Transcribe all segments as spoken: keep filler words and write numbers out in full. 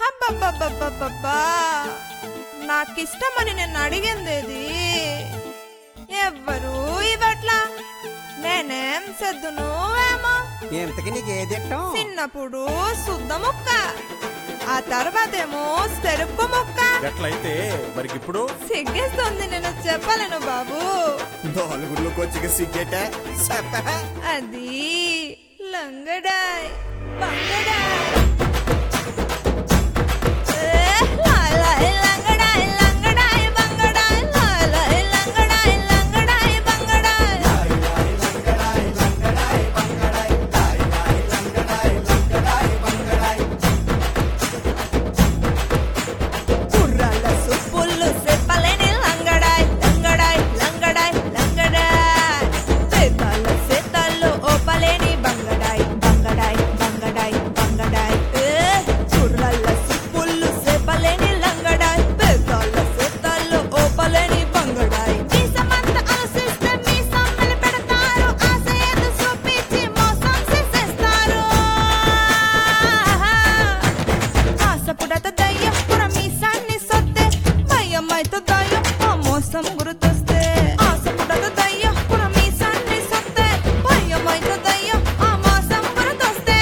అబ్బబ్బబ్బబ్బబ్బా నాకిష్టమని నేను అడిగిందేది ఎవ్వరూ ఇవట్లా నేనేం సెద్దును ఏమో ఎంతకి నీకేదిట్టం చిన్నప్పుడు శుద్ధ ముక్క ఆ తర్వాతేమో సెరుపు ముక్క ఎట్లయితే మరికి ఇప్పుడు సిగ్గేస్తుంది నేను చెప్పలేను బాబు నాలుగులోకి వచ్చి సిగ్గేట అది లంగడాయ్ బంగడాయ్ గుర్తొస్తే ఆశపడదు దయ్యం పుర మీసాన్ని సొత్తే భయమైతే దయ్యం ఆ మాసం గుర్తొస్తే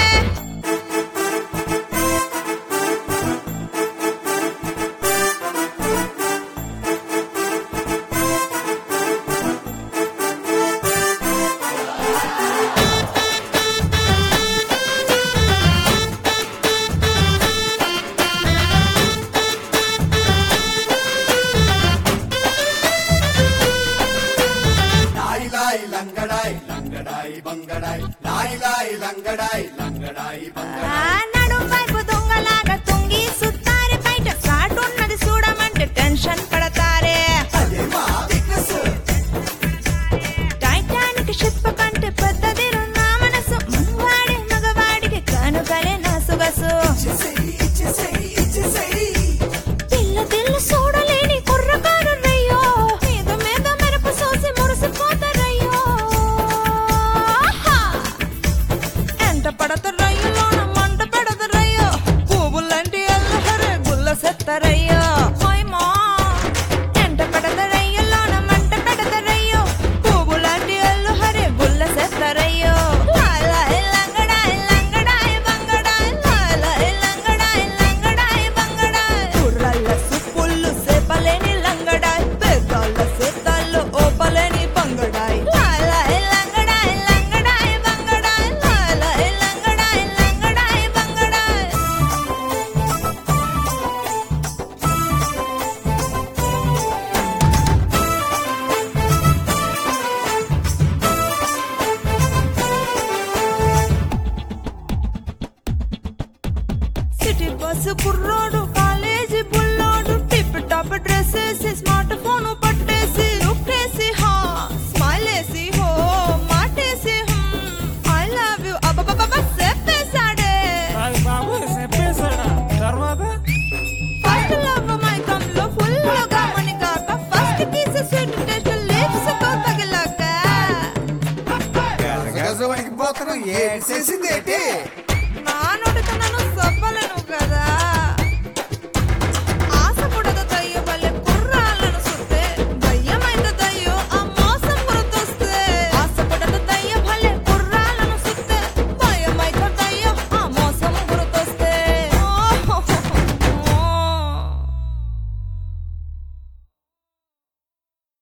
లంగడాయ్ లంగడాయ్ బంగడాయ్ లాయ్ లాయ్ లంగడాయ్ లంగడాయ్ నడుం వైపు దొంగలాగా తుంగి సుత్తారి బయట సాటున్నది చూడమంటే టెన్షన్ పడతారే టైటానిక్ షిప్ కంటే పెద్దది నా మనసు మగవాడి మగవాడికి కానుకలే నా సుగసు పిల్ల పిల్ల చూడలేని కుర్రకారు రయ్యో మీద మీద మెరపు సోసి మురిసిపోతారయ్యో ఎంట పడతారయ్యోన మంట పెడతారయ్యో పువ్వులంటి అల్లహరే గుల్ల సెత్తారయ్యో హోయమా ఎంట పడతారయ్యోన మంట పెడతారయ్యో పువ్వులంటి అల్లహరే గుల్ల సెత్తారయ్యో లాయ్ లంగడాయ్ లంగడాయ్ బంగడాయ్ లాయ్ లంగడాయ్ లంగడాయ్ బంగడాయ్ కుర్రల్ల సుప్పుళ్ళు సేపలేని లంగడాయ్ పెద్దల సేతాల్లో ఓపలేని బంగడాయ్ లాయ్ లంగడాయ్ లంగడాయ్ బంగడాయ్ లాయ్ లంగడాయ్ లంగడాయ్ బంగడాయ్ సిటీ బస్సు కుర్రోడు కాలేజీ బుల్లోడు టిప్ టాప్ డ్రెస్ వేసి స్మార్ట్ ఫోన్ పట్టేసి లుక్కేసి హా స్మైల్ వేసి హో మాటేసి ఐ లవ్ యు అబ్బబ్బబ్బ చెప్పేశాడే ఫస్ట్ లవ్ మైకంలో ఫుల్ గా మని కాక first kiss sweet taste lips తో తగిలాక పోతున్నాం ఏం చేసిందేటి నాను